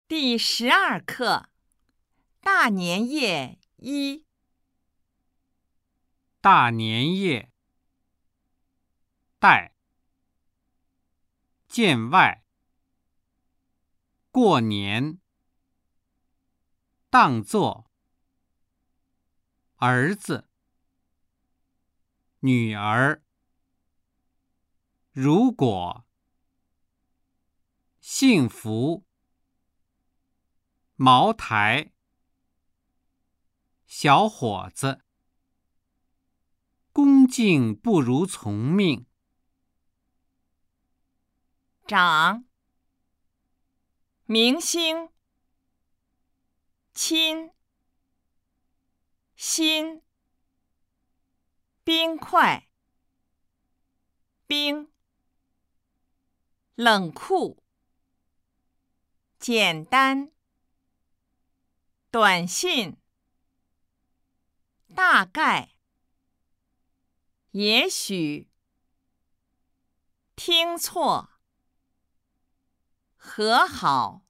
第12课大年夜一。 大年夜，代，见外，过年，当作，儿子，女儿，如果，幸福，茅台，小伙子，恭敬不如从命， 长，明星，亲，心，冰块，冰，冷酷，简单，短信，大概，也许，听错，和好。